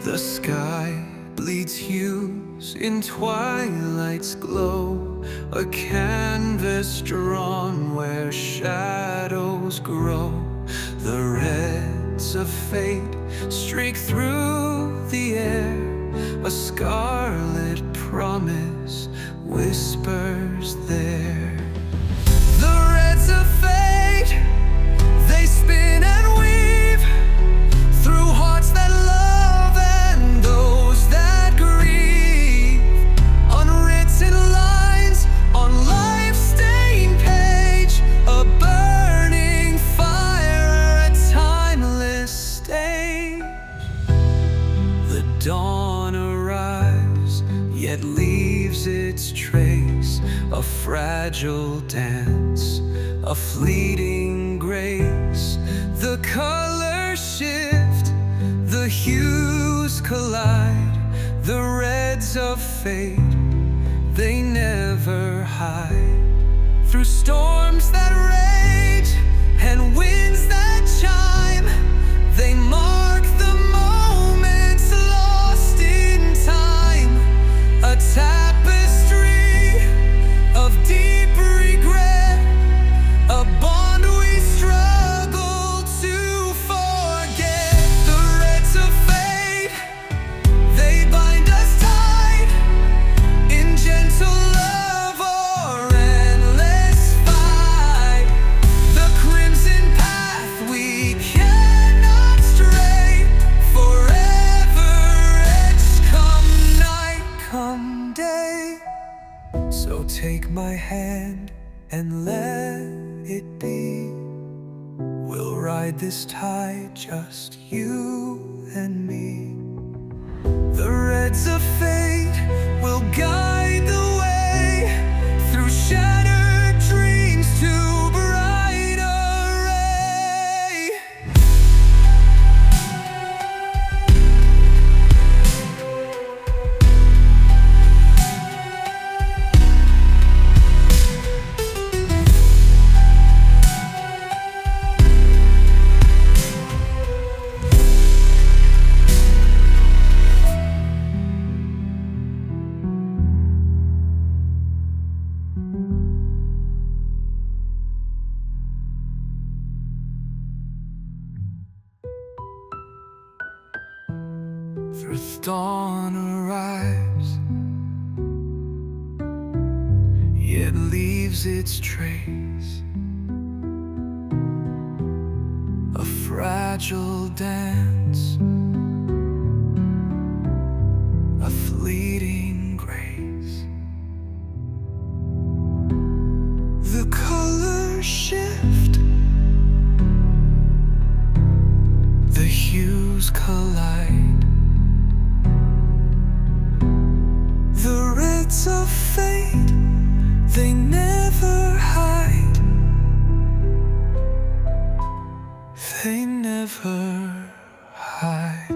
The sky bleeds hues in twilight's glow, a canvas drawn where shadows grow. The reds of fate streak through the air, a scarlet promise whispers there. The reds of fate, they spin and weave through hearts that love and those that grieve. Unwritten lines on life's stained page, a burning fire, a timeless stage. The dawn arrives, yet leaves its trace, a fragile dance, a fleeting grace. The colors shift, the hues collide, the reds of fate, they never hide. Through storms that rage and winds that chime, they mark the moments lost in time. A tapestry of deep regret, a bond we struggle to forget. The reds of fate, they bind us tight in gentle love or endless fight. The crimson path we cannot stray, forever etched come night, come day. So take my hand and let it be. We'll ride this tide, just you and me. The reds of fate will guide the way through shattered dreams to brighter ray. The dawn arrives, yet leaves its trace, a fragile dance, a fleeting grace. The colors shift, the hues collide. The reds of fate, they never hide. They never hide.